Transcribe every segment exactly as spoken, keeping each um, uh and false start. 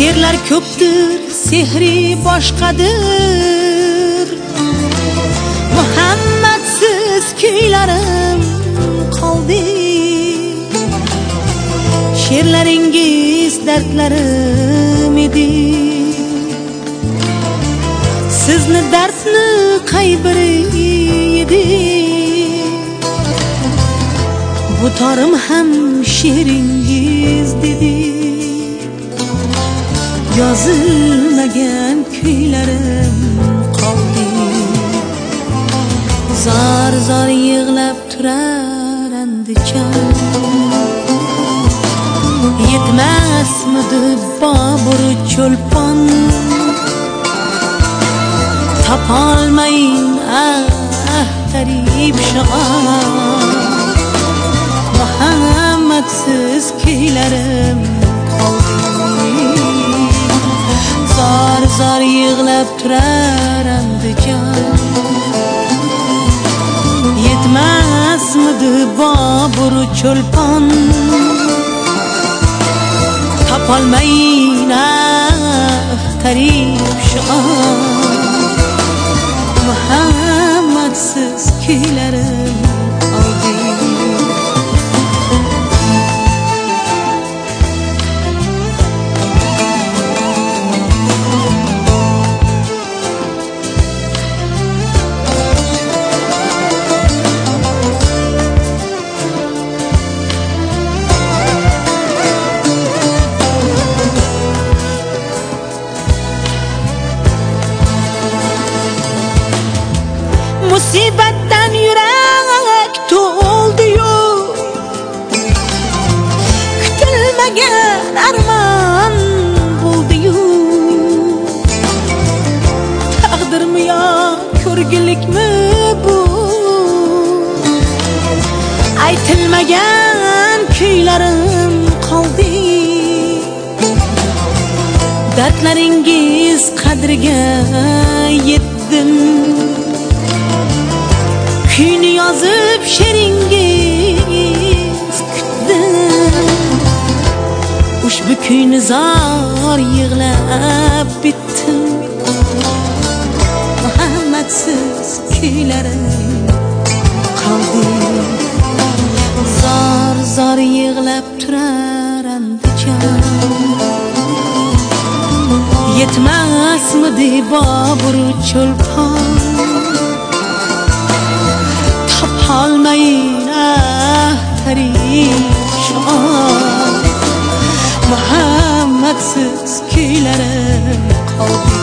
She'rlar ko'pdir, sehri boshqadir. Muhammadsiz kuylarim qoldi. She'rlaringiz dardlarim edi. Sizni dardni qaybiri edi. Bu torim ham she'ringiz dedi. Yozilmagan kuylarim qoldi. Zar zar yig'lab turar Andijon. Yetmasmidi Bobur cho'lpon. Topolmayin ah tarif shog'on. Muhammadsiz kuylarim qoldi. Zar zar yig'lab turar Andijon. Yetmasmidi Bobur cho'lpon. Topolmayin ah tarif shog'on. Muhammadsiz kuylarim qoldi. Musibatdan yurak to'ldi-yu, kutilmagan armon bo'ldi-yu. Taqdirmi yo ko'rgilikmi bu? Aytilmagan kuylarim qoldi. Dardlaringiz qadriga yetdim. Kuyni yozib she'ringiz kutdim. Ushbu kuyni zor yig'lab bitdim. Muhammadsiz kuylarim qoldi. Zor zor yig'lab turar Andijon. Yetmasmidi Bobur cho'lpon. Topolmayin ah tarif shog'on. Muhammadsiz kuylarim qoldi.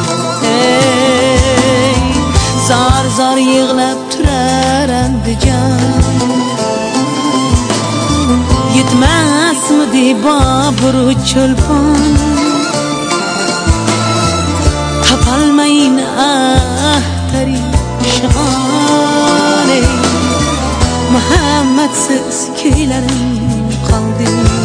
Ey, zor zor yig'lab turar Andijon. Yetmasmidi Bobur cho'lpon. Topolmayin ah tarif shog'on. Muhammadsiz kuylarim qoldi.